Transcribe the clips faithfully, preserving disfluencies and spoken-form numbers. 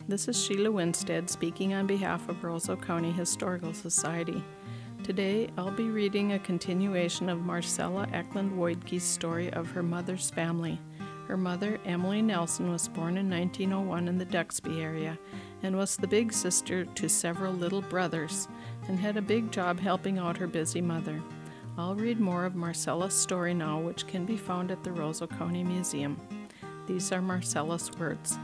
This is Sheila Winstead speaking on behalf of Roseau County Historical Society. Today, I'll be reading a continuation of Marcella Eklund Woidke's story of her mother's family. Her mother, Emily Nelson, was born in nineteen oh one in the Duxby area and was the big sister to several little brothers and had a big job helping out her busy mother. I'll read more of Marcella's story now, which can be found at the Roseau County Museum. These are Marcella's words.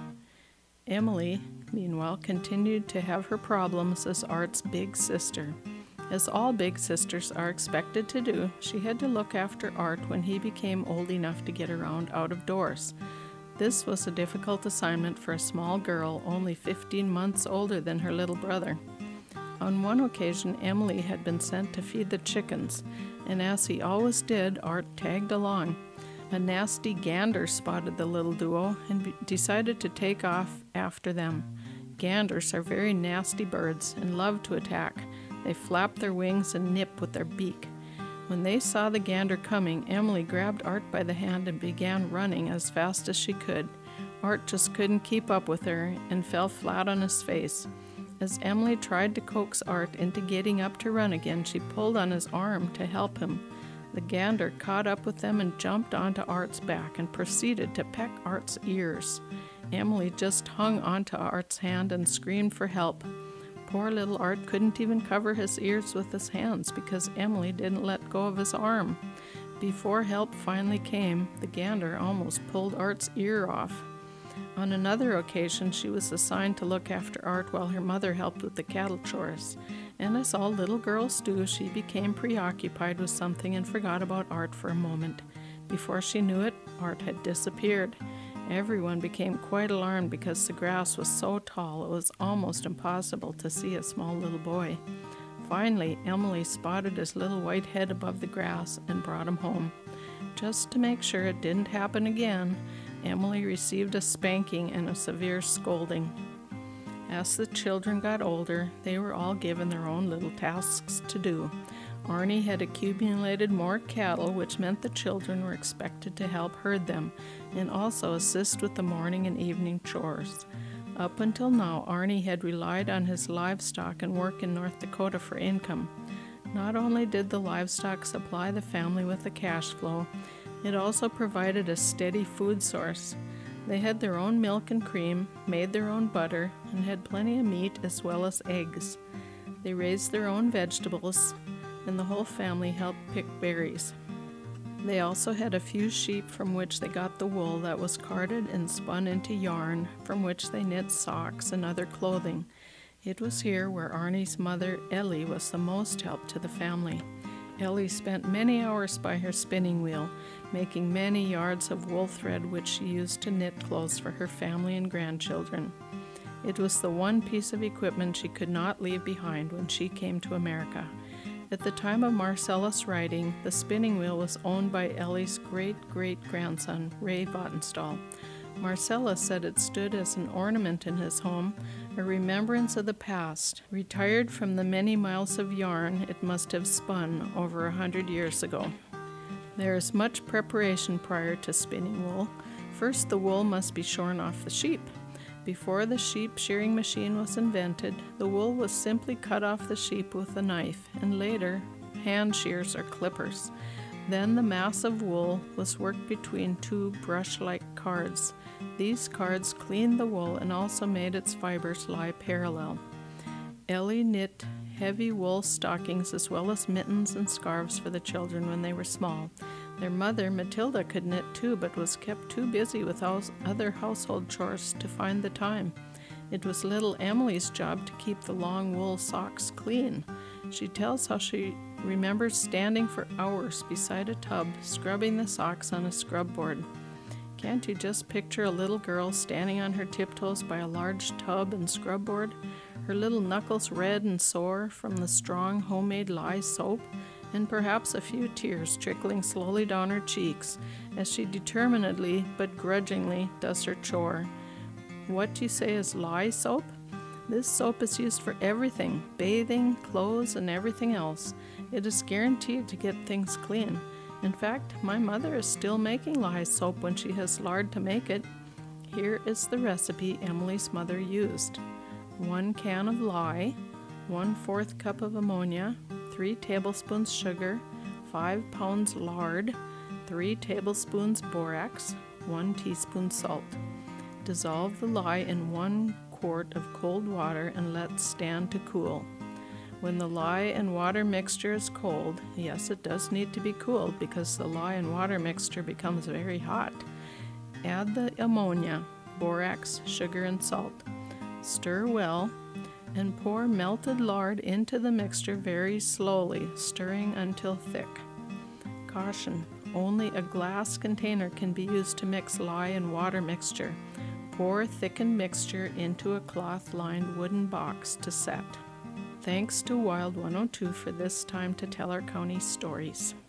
Emily, meanwhile, continued to have her problems as Art's big sister. As all big sisters are expected to do, she had to look after Art when he became old enough to get around out of doors. This was a difficult assignment for a small girl only fifteen months older than her little brother. On one occasion, Emily had been sent to feed the chickens, and as he always did, Art tagged along. A nasty gander spotted the little duo and be- decided to take off after them. Ganders are very nasty birds and love to attack. They flap their wings and nip with their beak. When they saw the gander coming, Emily grabbed Art by the hand and began running as fast as she could. Art just couldn't keep up with her and fell flat on his face. As Emily tried to coax Art into getting up to run again, she pulled on his arm to help him. The gander caught up with them and jumped onto Art's back and proceeded to peck Art's ears. Emily just hung onto Art's hand and screamed for help. Poor little Art couldn't even cover his ears with his hands because Emily didn't let go of his arm. Before help finally came, the gander almost pulled Art's ear off. On another occasion, she was assigned to look after Art while her mother helped with the cattle chores. And as all little girls do, she became preoccupied with something and forgot about Art for a moment. Before she knew it, Art had disappeared. Everyone became quite alarmed because the grass was so tall it was almost impossible to see a small little boy. Finally, Emily spotted his little white head above the grass and brought him home. Just to make sure it didn't happen again, Emily received a spanking and a severe scolding. As the children got older, they were all given their own little tasks to do. Arnie had accumulated more cattle, which meant the children were expected to help herd them and also assist with the morning and evening chores. Up until now, Arnie had relied on his livestock and work in North Dakota for income. Not only did the livestock supply the family with a cash flow, it also provided a steady food source. They had their own milk and cream, made their own butter, and had plenty of meat as well as eggs. They raised their own vegetables, and the whole family helped pick berries. They also had a few sheep from which they got the wool that was carded and spun into yarn, from which they knit socks and other clothing. It was here where Arnie's mother, Ellie, was the most help to the family. Ellie spent many hours by her spinning wheel, making many yards of wool thread which she used to knit clothes for her family and grandchildren. It was the one piece of equipment she could not leave behind when she came to America. At the time of Marcella's writing, the spinning wheel was owned by Ellie's great-great-grandson, Ray Vattenstall. Marcella said it stood as an ornament in his home, a remembrance of the past. Retired from the many miles of yarn it must have spun over a hundred years ago. There is much preparation prior to spinning wool. First, the wool must be shorn off the sheep. Before the sheep shearing machine was invented, the wool was simply cut off the sheep with a knife, and later, hand shears or clippers. Then the mass of wool was worked between two brush-like cards. These cards cleaned the wool and also made its fibers lie parallel. Ellie knit heavy wool stockings as well as mittens and scarves for the children when they were small. Their mother, Matilda, could knit too, but was kept too busy with house- other household chores to find the time. It was little Emily's job to keep the long wool socks clean. She tells how she remembers standing for hours beside a tub, scrubbing the socks on a scrub board. Can't you just picture a little girl standing on her tiptoes by a large tub and scrub board, her little knuckles red and sore from the strong homemade lye soap, and perhaps a few tears trickling slowly down her cheeks as she determinedly but grudgingly does her chore. What do you say is lye soap? This soap is used for everything, bathing, clothes, and everything else. It is guaranteed to get things clean. In fact, my mother is still making lye soap when she has lard to make it. Here is the recipe Emily's mother used. One can of lye, one-fourth cup of ammonia, three tablespoons sugar, five pounds lard, three tablespoons borax, one teaspoon salt. Dissolve the lye in one quart of cold water and let stand to cool. When the lye and water mixture is cold, yes, it does need to be cooled because the lye and water mixture becomes very hot, add the ammonia, borax, sugar, and salt. Stir well and pour melted lard into the mixture very slowly, stirring until thick. Caution: only a glass container can be used to mix lye and water mixture. Pour thickened mixture into a cloth-lined wooden box to set. Thanks to Wild one oh two for this time to tell our county stories.